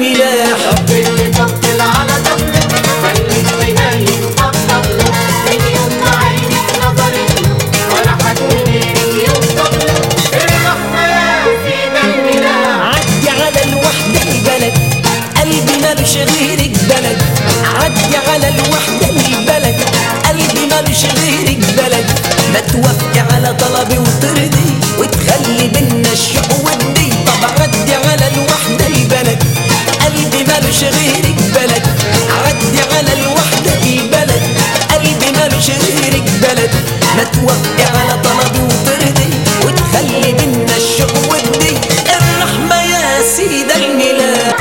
الملاح. طب اللي طبل على طبله خليك تنايم طبله، من يوم ما عينك نظرت له ولا حد غيرك يوصل له. الرحمة يا سيد الملاح. عدي على الوحدة البلد قلبي مالوش غيرك بلد. عدي على الوحدة البلد قلبي مالوش غيرك بلد. ما توافقي على طلبي وترضي وتخلي بينا الشوق ودي. طب عدي على الوحدة البلد قلبي مالوش غيرك بلد. عدي على الوحدة البلد قلبي مالوش غيرك بلد. ما توافقي على طلبي وترضي وتخلي بينا الشوق ودي. الرحمة يا سيد الملاح.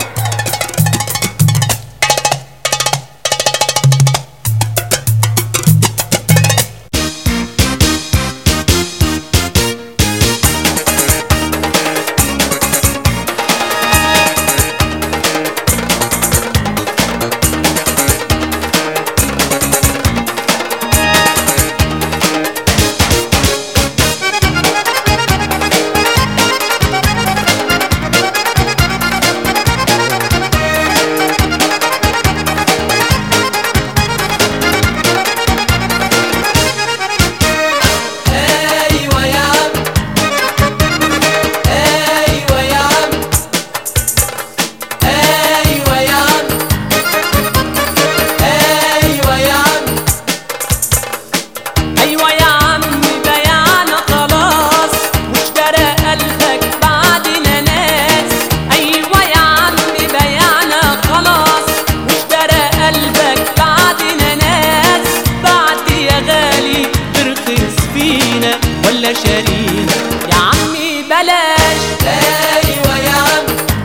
ولا شارينا يا عمي بلاش. ايوه يا عم،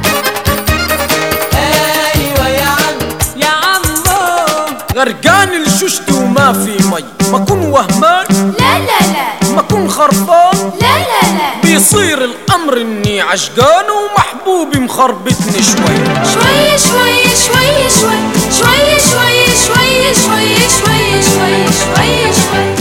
ايوه يا عم، يا عمو غرقان الششت وما في مي، ما كون وهمان لا لا لا، ما كون خربان لا لا لا، بيصير الامر اني عشقان ومحبوبي مخربطني شوي شوي شوي شوي شوي شوي شوي شوي شوي شوي شوي شوي شوي.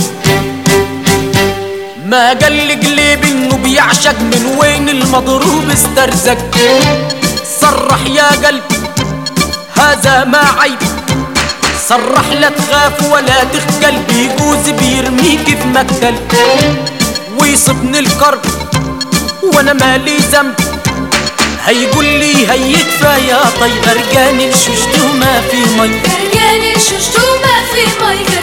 ما قال قلبي انه بيعشق، من وين المضروب استرزق. صرح يا قلبي هذا ما عيب، صرح لا تخاف ولا تخجل، بيجوز بيرميك في مقتل ويصبني الكرب وانا مالي ذنب. هيقول لي هيكفى يا طي، غرقان الششت وما في مي، غرقان الششت وما في مي،